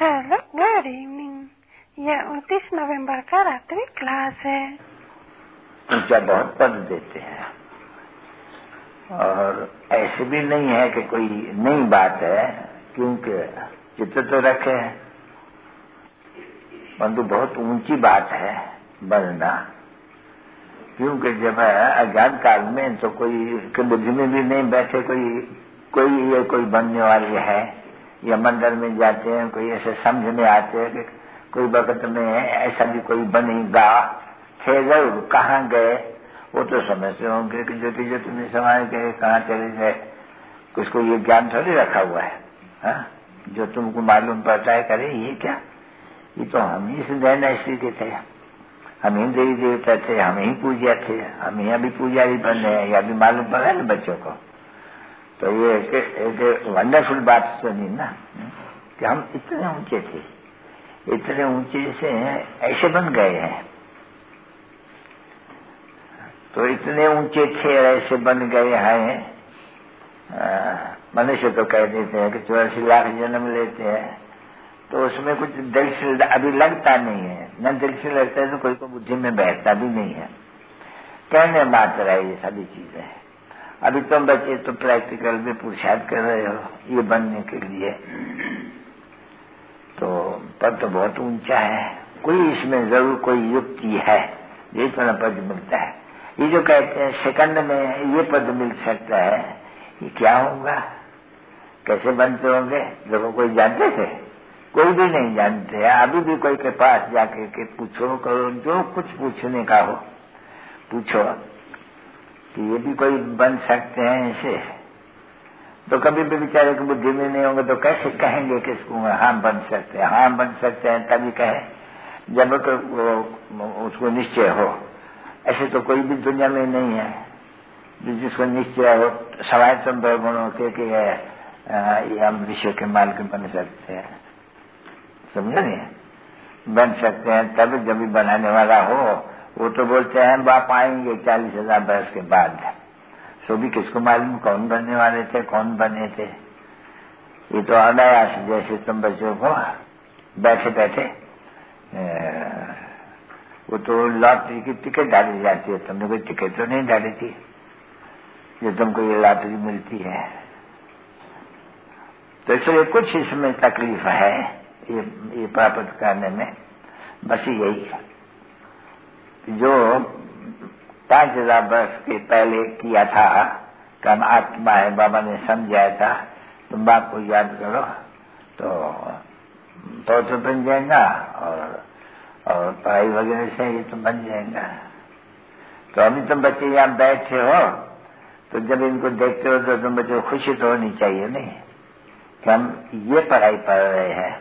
Hello, good evening. यह 29 नवंबर का रात्रि क्लास है। ऊंचा बहुत पद देते हैं और ऐसे भी नहीं है कि कोई नई बात है, क्योंकि चित्र तो रखे हैं, परंतु बहुत ऊंची बात है बनना। क्योंकि जब अज्ञान काल में तो कोई के बुद्धि में भी नहीं बैठे कोई बनने वाले है, या मंदिर में जाते हैं, कोई ऐसे समझ में आते हैं कि कोई वक्त में ऐसा भी कोई बनेगा, थे जरूर, कहाँ गए वो तो समझते होंगे कि ज्योति ज्योति में समाये गए, कहाँ चले गए। कुछ को ये ज्ञान थोड़ी रखा हुआ है, हा? जो तुमको मालूम पड़ता है, करे ये क्या, ये तो हम ही से देना इसलिए के थे, हम ही देवी देवता थे, हम ही पूज्य थे, हम ही अभी पुजारी बन रहे हैं, या अभी मालूम पड़ा है ना बच्चों को। तो ये एक वंडरफुल बात सुनी ना कि हम इतने ऊंचे थे, इतने ऊंचे से ऐसे बन गए हैं। तो इतने ऊंचे थे ऐसे बन गए हैं। मनुष्य तो कह देते हैं कि 84 लाख जन्म लेते हैं, तो उसमें कुछ दिल से अभी लगता नहीं है, न दिल से लगता है तो कोई को बुद्धि में बैठता भी नहीं है, कहने मात्र है ये सभी चीजें। अभी तुम बच्चे तो प्रैक्टिकल में पुरुषार्थ कर रहे हो ये बनने के लिए, तो पद तो बहुत ऊंचा है, कोई इसमें जरूर कोई युक्ति है, ये तो पद मिलता है। ये जो कहते हैं सेकंड में ये पद मिल सकता है, ये क्या होगा, कैसे बनते होंगे, देखो कोई जानते थे, कोई भी नहीं जानते। अभी भी कोई के पास जाके के पूछो, करो, जो कुछ पूछने का हो पूछो कि ये भी कोई बन सकते हैं ऐसे, तो कभी भी बेचारे की बुद्धि में नहीं होंगे तो कैसे कहेंगे किसको हाँ बन सकते हैं, हाँ बन सकते हैं तभी कहे जब उसको निश्चय हो। ऐसे तो कोई भी दुनिया में नहीं है जिसको निश्चय हो, सवाए तुम गुणों के ये हम विश्व के मालिक बन सकते हैं, समझे नहीं, बन सकते हैं तब जब भी बनाने वाला हो। वो तो बोलते हैं बाप आएंगे 40,000 वर्ष के बाद, सो भी किसको मालूम कौन बनने वाले थे, कौन बने थे। ये तो अनायास जैसे तुम बच्चों को बैठे बैठे वो तो लॉटरी की टिकट डाली जाती है, तुमने कोई टिकट तो नहीं डाली थी जो तुमको ये लॉटरी मिलती है। तो इसलिए कुछ इसमें तकलीफ है ये प्राप्त करने में, बस यही है जो 5,000 वर्ष के पहले किया था, कम आत्मा है, बाबा ने समझाया था, तुम बाप को याद करो तो बन जाएगा, और पढ़ाई वगैरह से ये तो बन जाएगा। तो अभी तुम बच्चे यहाँ बैठे हो, तो जब इनको देखते हो तो तुम बच्चों को खुशी तो होनी चाहिए नहीं कि हम ये पढ़ाई पढ़ रहे हैं,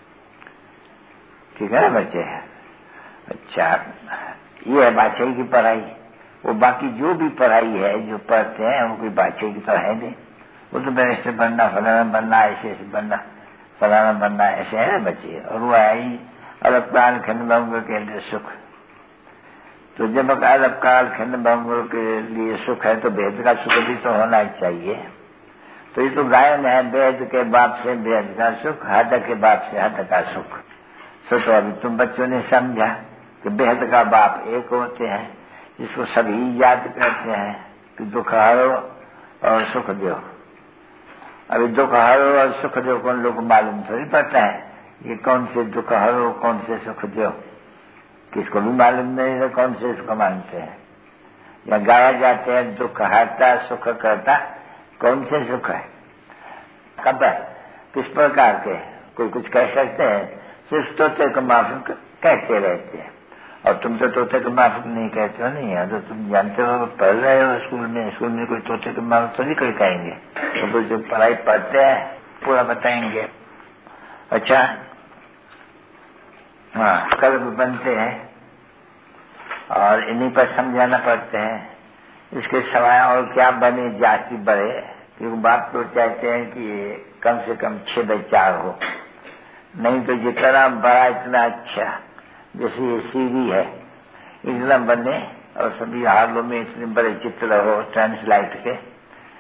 ठीक है ना बच्चे। अच्छा, ये है बादशाही की पढ़ाई, वो बाकी जो भी पढ़ाई है जो पढ़ते हैं वो कोई बादशाही की तो है नहीं, वो तो बैरिस्टर बनना, फलाना बनना, ऐसे बनना, फलाना बनना, ऐसे है ना बच्चे। और वो आई अलग काल खंड भंग के लिए सुख, तो जब अलग काल खंड भंग के लिए सुख है तो वेद का सुख भी तो होना चाहिए। तो ये तो गायन है, वेद के बाप से वेद का सुख, हद के बाप से हद का सुख। तो अभी तुम बच्चों ने समझा कि बेहद का बाप एक होते हैं जिसको सभी याद करते हैं कि दुख हरो और सुख दो। अभी दुख हरो और सुख दो कौन लोग मालूम थोड़ी पड़ता है, ये कौन से दुख हरो कौन से सुख दो, किसको भी मालूम नहीं है कौन से सुख मांगते हैं। या गाया जाते हैं दुख हरता सुख करता, कौन से सुख है, कब है, किस प्रकार के, कोई कुछ कह सकते हैं, सिर्फ तोते को माफिक कहते रहते हैं। और तुम तो तोते को माफिक नहीं कहते हो, नहीं है तो तुम जानते हो, पढ़ रहे हो स्कूल में कोई तोते को माफिक तो नहीं कोई कहेंगे, तो जो पढ़ाई पढ़ते हैं पूरा बताएंगे। अच्छा, हाँ, कर्म बनते हैं और इन्हीं पर समझाना पड़ते हैं, इसके सिवाय और क्या बने जाति बढ़े, क्योंकि बात तो चाहते हैं कि कम से कम 6/4 हो, नहीं तो जितना बड़ा इतना अच्छा, जैसे ये सीढ़ी है इतना बने, और सभी हालों में इतने बड़े चित्र हो ट्रांसलाइट के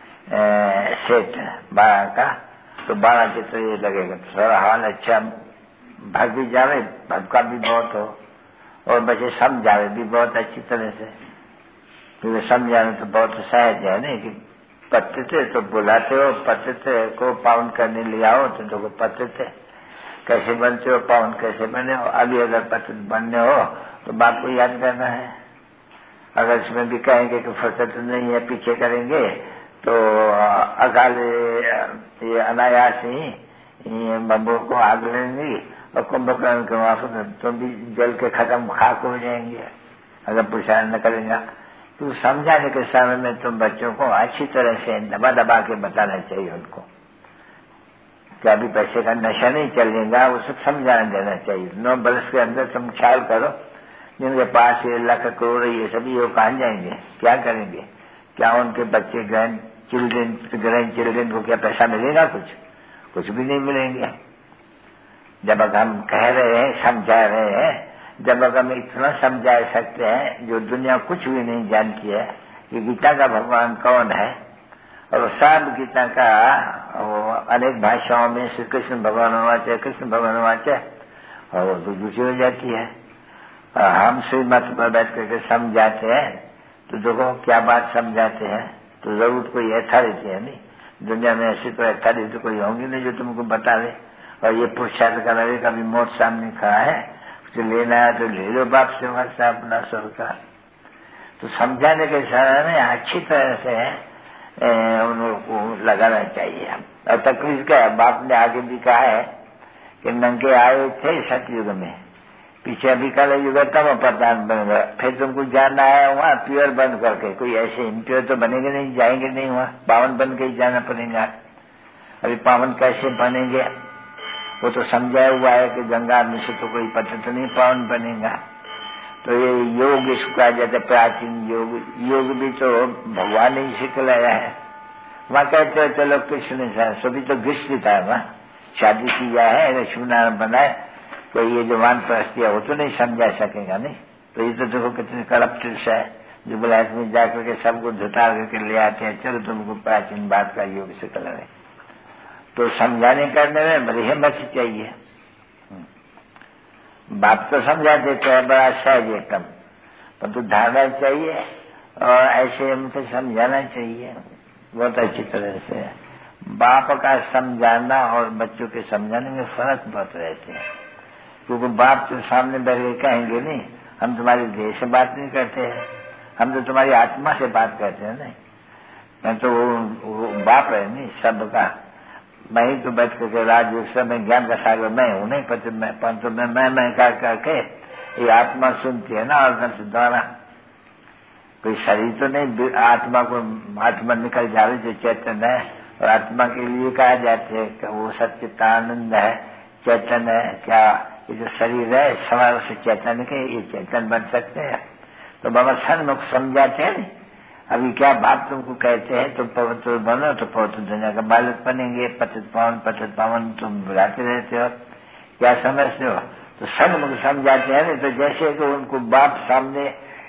सेट 12 का, तो 12 चित्र ये लगेगा तो सारा हाल अच्छा भाग भी जावे, भटका भी बहुत हो, और बच्चे समझावे भी बहुत अच्छी तरह से, क्योंकि समझावे तो बहुत सहज है नहीं कि पतित तो बुलाते हो, पतित को पावन करने ले आओ तो देखो पतित कैसे बनते हो, पावन कैसे बने हो। अभी अगर पतित बनने हो तो बाप को याद करना है। अगर इसमें भी कहेंगे कि फुर्सत नहीं है, पीछे करेंगे, तो अकाल ये अनायास ही बम्बों को आग लेंगी और कुंभकर्ण के वहां तो भी जल के खत्म खाक हो जाएंगे अगर पुरुषार्थ न करेंगे। तो समझाने के समय में तुम बच्चों को अच्छी तरह से दबा दबा के बताना चाहिए उनको कि अभी पैसे का नशा नहीं चलेगा, वो सब समझाना देना चाहिए। 9 बरस के अंदर तुम ख्याल करो, जिनके पास ये लाख करोड़ ये सभी वो कहाँ जाएंगे, क्या करेंगे, क्या उनके बच्चे ग्रैंड चिल्ड्रेन को क्या पैसा मिलेगा? कुछ भी नहीं मिलेंगे। जब अगर हम कह रहे हैं, समझा रहे हैं, जब अगर हम इतना समझा सकते हैं जो दुनिया कुछ भी नहीं जानती है कि गीता का भगवान कौन है, और सब गीता का अनेक भाषाओं में श्री कृष्ण भगवान वाच्य, कृष्ण भगवान वाच्य, और वो तो दूसरी हो जाती है। हम श्रीमत पर बैठ करके समझाते हैं तो देखो क्या बात समझाते हैं, तो जरूर कोई अथॉरिटी है नहीं दुनिया में, ऐसी कोई अथॉरिटी कोई होंगी नहीं जो तुमको बता दे। और ये पुरुषार्थ का लगे, कभी मौत सामने खड़ा है, जो लेना है तो ले लो बाप से वर्षा अपना स्वर का। तो समझाने के समय में अच्छी तरह से उनको लगाना चाहिए। और तकलीफ क्या है, बाप ने आगे भी कहा है कि नंगे आए थे सतयुग में, पीछे अभी कल युग तब प्रधान बन गया, फिर तुमको जाना है वहाँ प्योर बन करके, कोई ऐसे इम्प्योर तो बनेंगे नहीं, जाएंगे नहीं वहाँ, पावन बन के ही जाना पड़ेगा। अभी पावन कैसे बनेंगे वो तो समझाया हुआ है कि गंगा में से तो कोई पता तो नहीं पावन बनेगा। तो ये योग इसको कहा जाता है, प्राचीन योग भी तो भगवान ने सिखलाया है। वहाँ कहते हो चलो कृष्ण सभी तो ग्रीष्म था, वहाँ शादी किया है, लक्ष्मीनारायण बनाए, कोई ये जो मान प्रस्ती है वो तो नहीं समझा सकेगा नहीं। तो ये तो देखो कितने करप्टेड है, जो ब्लैक में जाकर के सबको झुटार करके ले आते हैं, चलो तुमको प्राचीन बात का योग सिखला है। तो समझाने करने में बड़ी हिम्मत चाहिए। बाप तो समझा देते हैं बड़ा सहज एकदम, परंतु धारणा चाहिए और ऐसे हमको समझाना चाहिए बहुत अच्छी तरह से। बाप का समझाना और बच्चों के समझाने में फर्क बहुत रहते हैं, क्योंकि बाप तो सामने बैठ के कहेंगे नहीं, हम तुम्हारे देह से बात नहीं करते हैं, हम तो तुम्हारी आत्मा से बात करते हैं। नहीं, मैं तो वो बाप है नहीं सबका, मैं ही तो बैठ करके राज में ज्ञान का सागर मैं हूं नहीं, परंतु मैं करके ये आत्मा सुनती है ना, और से द्वारा कोई शरीर तो नहीं, आत्मा को आत्मा निकल जा रही जो चैतन्य है, और आत्मा के लिए कहा जाते हैं कि वो सच्चिदानंद है, चैतन्य है। क्या ये जो शरीर है सवाल से चैतन्य के ये चैतन्य बन सकते हैं? तो बाबा सन्मुख समझाते हैं। अभी क्या बात तुमको कहते हैं, तुम पवित्र बनो तो पवित्र दुनिया का बालक बनेंगे, पतित पावन तुम बुलाते रहते हो, क्या समझते हो? तो सन्मुख समझाते हैं नहीं, तो जैसे कि उनको बाप सामने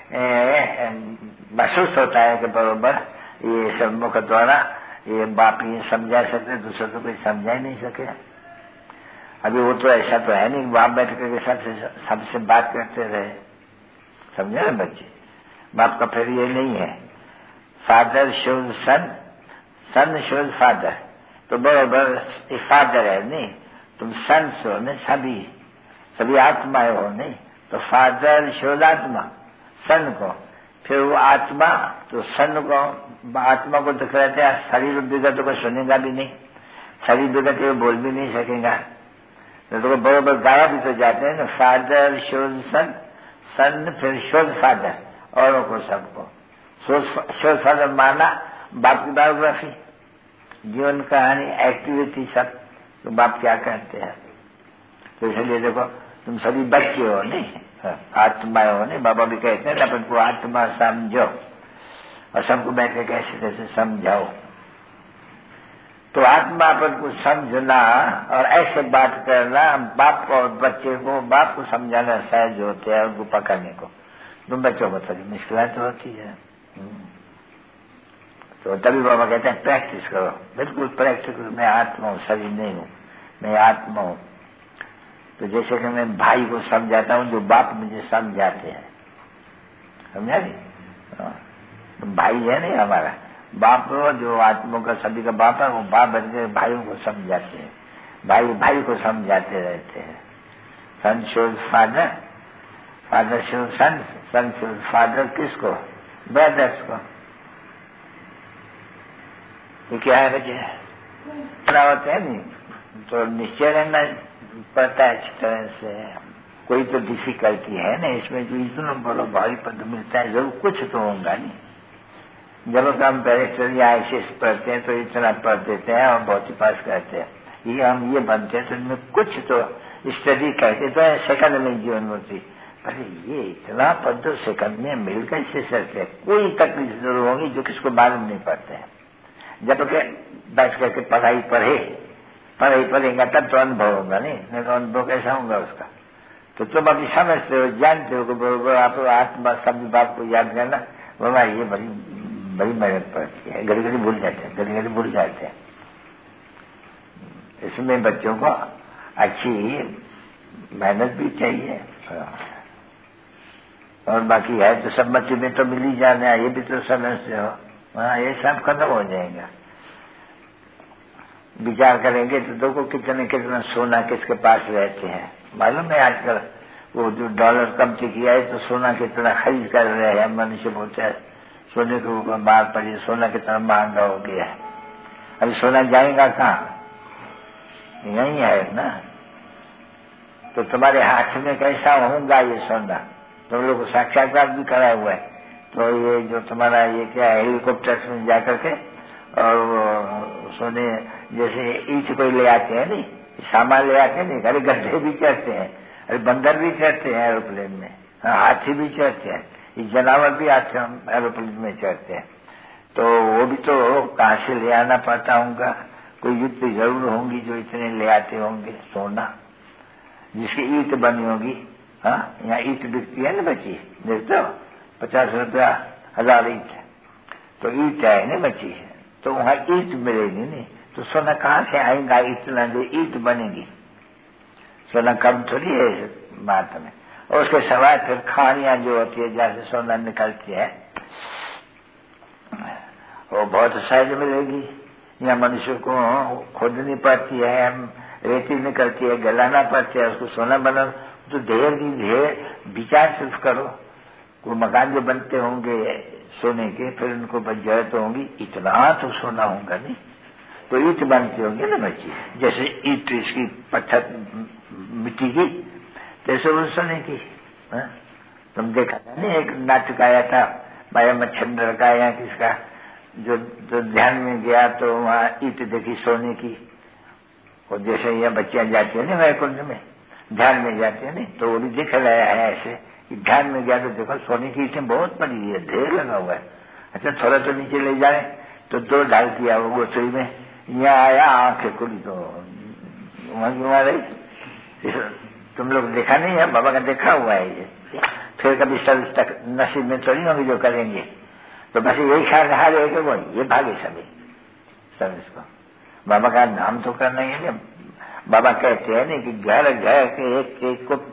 महसूस होता है कि बरोबर ये सन्मुख द्वारा ये बाप ये समझा सकते, दूसरों को कोई समझा ही नहीं सके। अभी वो तो ऐसा तो है नहीं, बाप बैठ करके सबसे बात करते रहे, समझे ना बच्चे? बाप का फिर ये नहीं है, father shows son shows father, तो बराबर फादर है नहीं, तुम सन हो नहीं, सभी आत्माएं हो नहीं, तो फादर शोज आत्मा सन को, फिर वो आत्मा तो सन को आत्मा को दिख रहे थे, शरीर विगत को सुनेगा भी नहीं, शरीर विगत वो बोल भी नहीं सकेगा, तो बराबर गाया भी तो जाते हैं ना, फादर शोज सन फिर शोज फादर, औरों को सबको शोज फादर माना बाप की बायोग्राफी, जीवन कहानी, एक्टिविटी सब, तो बाप क्या करते हैं। तो इसलिए देखो तुम सभी बच्चे हो नहीं, आत्मा हो नहीं, बाबा भी कहते हैं अपन को आत्मा समझो, और सबको बैठ के कैसे कैसे समझाओ। तो आत्मा अपन को समझना और ऐसे बात करना, बाप को और बच्चे को, बाप को समझाना सहज होते हैं, उनको पकड़ने को। तुम बच्चों को थोड़ी मुश्किल तो होती है, तो तभी बाबा कहते हैं प्रैक्टिस करो, बिल्कुल प्रैक्टिस करो। मैं आत्मा हूँ, शरीर नहीं हूँ, मैं आत्मा हूँ। तो जैसे कि मैं भाई को समझाता हूँ, जो बाप मुझे समझाते हैं, समझा नहीं? तो भाई है नहीं हमारा बाप, जो आत्मा का सभी का बाप है, वो बाप बन के भाइयों को समझाते हैं, भाई भाई को समझाते रहते हैं। Son shows father, father shows son, son shows father किसको? ब्रदर्स को। ये क्या है बच्चे? होता है नहीं तो निश्चय रहना पड़ता है अच्छी तरह से। कोई तो डिफिकल्टी है ना इसमें, जो इतना बड़ा भारी पद मिलता है, जरूर कुछ तो होगा नहीं। जब हम बैरिस्टर या ICS पढ़ते हैं तो इतना पढ़ देते हैं और बहुत ही पास करते हैं, ये हम ये बनते हैं तो इनमें कुछ तो स्टडी करते तो सेकंड में जीवन होती। अरे ये इतना पद तो सेकंड में मिल कैसे सकते हैं? कोई तकलीफ जरूर होगी जो किसको मालूम नहीं पड़ते हैं। जब के बैठ करके पढ़ाई पढ़ेगा तब तो अनुभव होगा, नहीं तो अनुभव कैसा होगा उसका? तो तुम अभी समझते हो, जानते हो कि आप आत्मा शब्द बाप को याद करना, बाबा ये बड़ी बड़ी मेहनत पड़ती है, घड़ी घड़ी भूल जाते हैं। इसमें बच्चों को अच्छी मेहनत भी चाहिए, और बाकी है तो सम्मति में तो मिल ही जाना है, ये भी तो समझते हो। हाँ, ये सब खत्म हो जाएगा। विचार करेंगे तो देखो कितना सोना किसके पास रहते हैं। मालूम है आजकल वो जो डॉलर कम से किया है तो सोना कितना खरीद कर रहे हैं। मनुष्य बोलते हैं सोने के ऊपर मार पड़ी, सोना कितना महंगा हो गया है। अभी सोना जाएगा कहाँ? यही है ना। तो तुम्हारे हाथ में कैसा होगा ये सोना? तुम लोग को साक्षात्कार भी करा हुआ है। तो ये जो तुम्हारा ये क्या है, हेलीकॉप्टर में जाकर के और सोने जैसे ईंट कोई ले आते हैं, नहीं सामान ले आते हैं, नहीं अरे गड्ढे भी चढ़ते हैं, अरे बंदर भी चढ़ते हैं एरोप्लेन में, हाथी भी चढ़ते हैं, ये जानवर भी आते हैं एरोप्लेन में चढ़ते हैं। तो वो भी तो कहाँ से ले आना पड़ता होगा? कोई युक्ति जरूर होंगी जो इतने ले आते होंगे सोना, जिसकी ईंट बनी होगी। हाँ, यहाँ ईंट बिकती है ना बच्ची, देखते हो 50 रुपया 1000 ईंट, तो ईंट है ना बच्ची, तो वहाँ ईंट मिलेगी नहीं, तो सोना कहाँ से आएगा? इतना जो ईंट बनेगी, सोना कम थोड़ी है इस बात में। और उसके सवाल फिर खानियां जो होती है जहाँ से सोना निकलती है, वो बहुत सहज मिलेगी। यहाँ मनुष्य को खोदनी पड़ती है, रेती निकलती है, गलाना पड़ती है, उसको सोना बना। तो ढेर की ढेर विचार सिर्फ करो, वो मकान जो बनते होंगे सोने के, फिर उनको जरूरत होंगी, इतना तो सोना होगा नहीं, तो ईंट बनती होंगी ना बच्ची, जैसे ईंट इसकी पत्थर मिट्टी की, जैसे वो सोने की। तुम देखा था नहीं, एक नाटक आया था माया मच्छंद्र का या किसका, जो ध्यान में गया तो वहाँ ईंट देखी सोने की। और जैसे यहाँ बच्चियां जाती है ना वैकुंठ में, ध्यान में जाते हैं नहीं, तो वो भी दिख रहा है ऐसे कि ध्यान में गया तो देखो सोने की ईंटें बहुत बड़ी है, ढेर लगा हुआ है। अच्छा थोड़ा तो नीचे ले जाए तो 2 ढाल किया वो गोसरी में, यहाँ आया आंखें खुली तो वहां रही। तुम लोग देखा नहीं है, बाबा का देखा हुआ है ये। फिर कभी सर्विस तक नसीब में तो नहीं होगी जो करेंगे, तो बस यही ख्याल रहा है कि वो ये भागे सभी सर्विस को। बाबा का नाम तो करना ही है। बाबा कहते हैं नहीं कि घर घर के एक को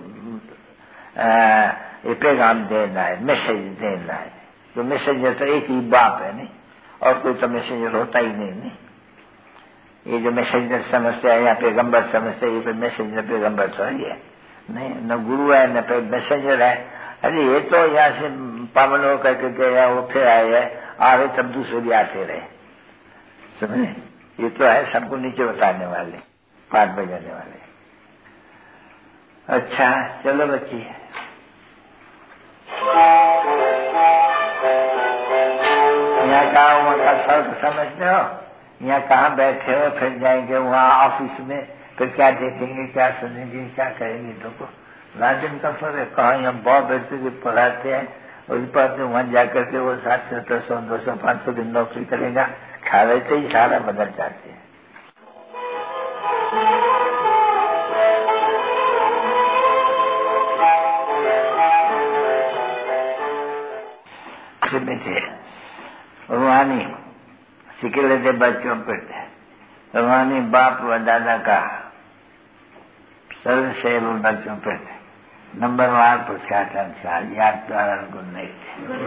पैगाम देना है, मैसेज देना है। तो मैसेंजर तो एक ही बाप है नहीं, और कोई तो मैसेंजर होता ही नहीं। ये जो मैसेंजर समझते हैं या पैगंबर समझते हैं, ये तो मैसेंजर पैगंबर तो है नहीं, न गुरु है न मैसेंजर है। अरे ये तो यहाँ से पावन हो करके गया, वो फिर आए, आ रहे तब दूसरे भी आते रहे, समझे? ये तो है सबको नीचे बताने वाले, पाठ बजाने वाले। अच्छा चलो बच्ची, यहाँ कहाँ वहाँ का फर्क समझते हो? यहाँ कहाँ बैठे हो, फिर जाएंगे वहाँ ऑफिस में, फिर क्या देखेंगे, क्या सुनेंगे, क्या करेंगे? तो राजन का फर्क है। कहाँ यहाँ बहुत बैठते के पढ़ाते हैं और पढ़ते वहाँ जाकर के वो 700, 200, 500 दिन नौकरी करेगा, खा रहे थे ही सारा बदल जाते हैं। में थे रूहानी सीखे लेते बच्चों पे, रूहानी बाप व दादा का सर्वसेव बच्चों पे नंबर वार पुरस्कार के अनुसार याद द्वारा गुण नहीं थे।